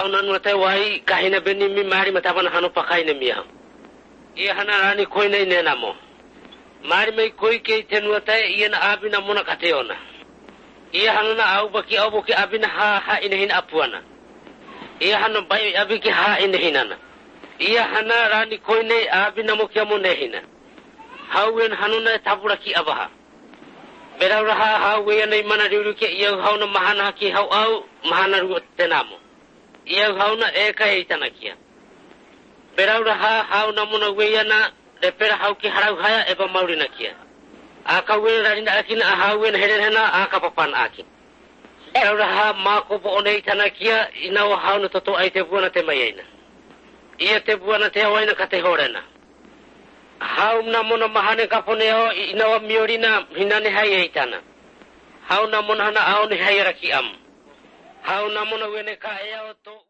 haunan wate wai kahina beni mi mari matapan hanu pakai ne miya iya hana rani koi nei ne namo mari mai koi ke ten wate iya na abina muna kateona iya hana na au baki abina ha inehin apuana iya hana bai abiki ha inehinana iya hana rani koi nei abina mo kia mo nehina hauen hanuna tabura ki abaha Beraulah hawe na imana dulu ke iya hauna mahana ki hau au mahana ru tenamo iya hauna eka itana kia beraulah hauna muna weyana depera hau ki harau haya eba maurina kia aka wen rarinda akina hawen herena aka papan aki beraulah mako bo one itana kia inawa hauna toto ai te buana te mayaina iya te buana te hawaina kate horena Hau na mona mahane kaponeo inawa miorina hinane hai itana. Hau na mona hana au ni hai raki am. Hau na mona wene ka ea to